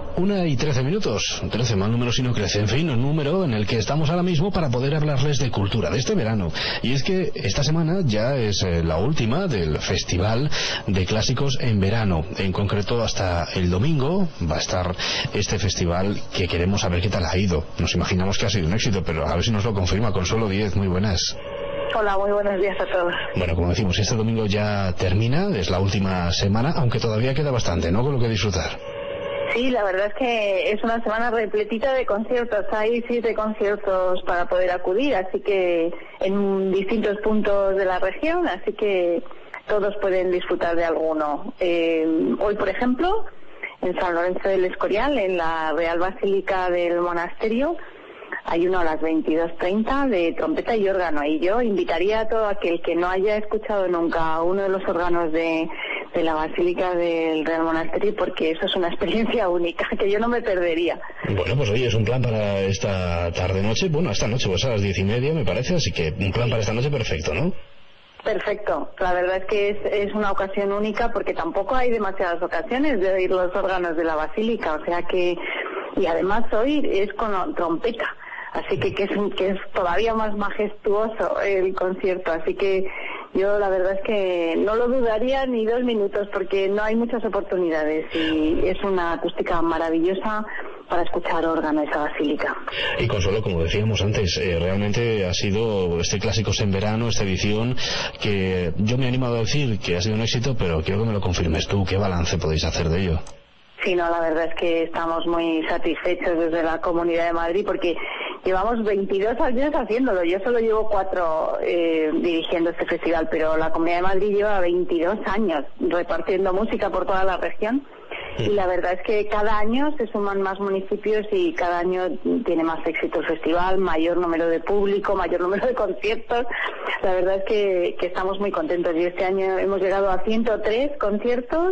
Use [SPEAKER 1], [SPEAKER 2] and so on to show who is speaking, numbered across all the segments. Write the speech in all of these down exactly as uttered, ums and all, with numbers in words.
[SPEAKER 1] Una y trece minutos, trece, mal número si no crece, en fin, un número en el que estamos ahora mismo para poder hablarles de cultura, de este verano. Y es que esta semana ya es eh, la última del Festival de Clásicos en Verano. En concreto, hasta el domingo va a estar este festival que queremos saber qué tal ha ido. Nos imaginamos que ha sido un éxito, pero a ver si nos lo confirma Consuelo Díez. Muy buenas.
[SPEAKER 2] Hola, muy buenos días a todos.
[SPEAKER 1] Bueno, como decimos, este domingo ya termina, es la última semana, aunque todavía queda bastante, ¿no?, con lo que disfrutar.
[SPEAKER 2] Sí, la verdad es que es una semana repletita de conciertos. Hay siete conciertos para poder acudir, así que en distintos puntos de la región, así que todos pueden disfrutar de alguno. Eh, hoy, por ejemplo, en San Lorenzo del Escorial, en la Real Basílica del Monasterio, hay uno a las veintidós treinta de trompeta y órgano. Y yo invitaría a todo aquel que no haya escuchado nunca uno de los órganos de, de la Basílica del Real Monasterio, porque eso es una experiencia única que yo no me perdería.
[SPEAKER 1] Bueno, pues oye, es un plan para esta tarde-noche, bueno, esta noche, pues a las diez y media me parece, así que un plan para esta noche perfecto, ¿no?
[SPEAKER 2] Perfecto, la verdad es que es, es una ocasión única porque tampoco hay demasiadas ocasiones de oír los órganos de la Basílica, o sea que, y además hoy es con trompeta. Así que, que, es, que es todavía más majestuoso el concierto. Así que yo la verdad es que no lo dudaría ni dos minutos porque no hay muchas oportunidades y es una acústica maravillosa para escuchar órgano esa basílica.
[SPEAKER 1] Y Consuelo, como decíamos antes, eh, realmente ha sido este Clásicos en Verano, esta edición, que yo me he animado a decir que ha sido un éxito, pero quiero que me lo confirmes tú. ¿Qué balance podéis hacer de ello?
[SPEAKER 2] Sí, no, la verdad es que estamos muy satisfechos desde la Comunidad de Madrid porque llevamos veintidós años haciéndolo. Yo solo llevo cuatro eh, dirigiendo este festival, pero la Comunidad de Madrid lleva veintidós años repartiendo música por toda la región. Y la verdad es que cada año se suman más municipios y cada año tiene más éxito el festival, mayor número de público, mayor número de conciertos. La verdad es que, que estamos muy contentos y este año hemos llegado a ciento tres conciertos.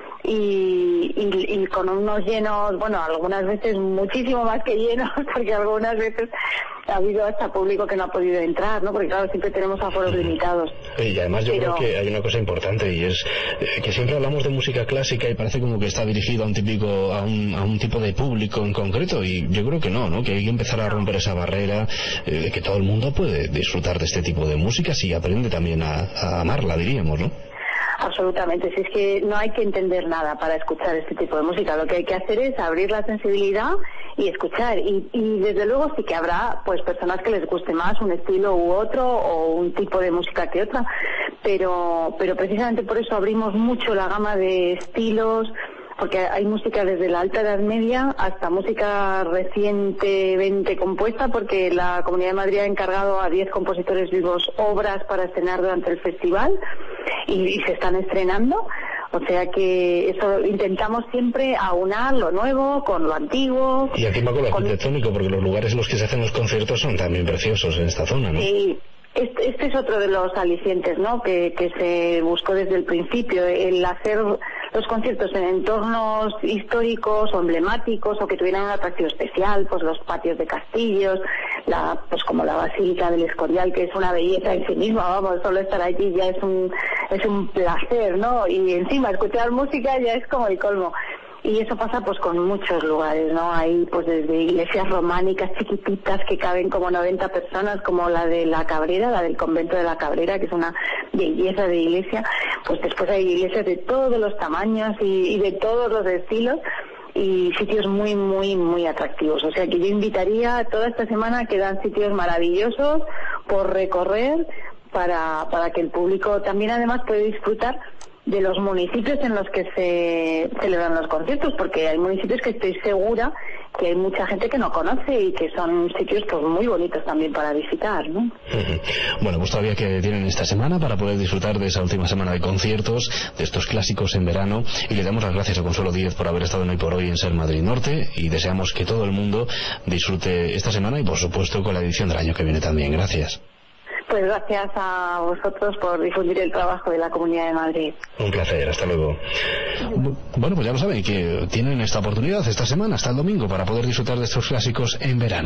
[SPEAKER 2] Y, y, y con unos llenos, bueno, algunas veces muchísimo más que llenos, porque algunas veces ha habido hasta público que no ha podido entrar, ¿no? Porque claro, siempre tenemos aforos limitados.
[SPEAKER 1] Y además yo Pero... creo que hay una cosa importante y es que siempre hablamos de música clásica y parece como que está dirigido a un típico, a un, a un tipo de público en concreto, y yo creo que no, ¿no? Que hay que empezar a romper esa barrera eh, de que todo el mundo puede disfrutar de este tipo de música si aprende también a, a amarla, diríamos, ¿no?
[SPEAKER 2] Absolutamente, si es que no hay que entender nada para escuchar este tipo de música, lo que hay que hacer es abrir la sensibilidad y escuchar, y, y desde luego sí que habrá pues personas que les guste más un estilo u otro o un tipo de música que otra, pero, pero precisamente por eso abrimos mucho la gama de estilos, porque hay música desde la Alta Edad Media hasta música recientemente compuesta, porque la Comunidad de Madrid ha encargado a diez compositores vivos obras para estrenar durante el festival y, y se están estrenando. O sea que eso intentamos siempre aunar lo nuevo con lo antiguo.
[SPEAKER 1] Y aquí va con lo arquitectónico, porque los lugares en los que se hacen los conciertos son también preciosos en esta zona, ¿no?
[SPEAKER 2] Sí. Este, este es otro de los alicientes, ¿no?, que, que se buscó desde el principio, el hacer los conciertos en entornos históricos o emblemáticos o que tuvieran un atractivo especial, pues los patios de castillos, la, pues como la Basílica del Escorial, que es una belleza en sí misma, vamos, solo estar allí ya es un, es un placer, ¿no?, y encima escuchar música ya es como el colmo. Y eso pasa pues con muchos lugares, ¿no? Hay pues desde iglesias románicas chiquititas que caben como noventa personas, como la de la Cabrera, la del convento de la Cabrera, que es una belleza de iglesia. Pues después hay iglesias de todos los tamaños y, y de todos los estilos y sitios muy, muy, muy atractivos. O sea que yo invitaría toda esta semana, que dan sitios maravillosos por recorrer para, para que el público también además pueda disfrutar de los municipios en los que se celebran los conciertos, porque hay municipios que estoy segura que hay mucha gente que no conoce y que son sitios pues muy bonitos también para visitar, ¿no?
[SPEAKER 1] Uh-huh. Bueno, pues todavía que tienen esta semana para poder disfrutar de esa última semana de conciertos, de estos clásicos en verano, y le damos las gracias a Consuelo Díez por haber estado en Hoy por Hoy en Ser Madrid Norte, y deseamos que todo el mundo disfrute esta semana y por supuesto con la edición del año que viene también. Gracias.
[SPEAKER 2] Pues gracias a vosotros por difundir el trabajo de la Comunidad de Madrid.
[SPEAKER 1] Un placer, hasta luego. Bueno, pues ya lo saben, que tienen esta oportunidad esta semana, hasta el domingo, para poder disfrutar de estos clásicos en verano.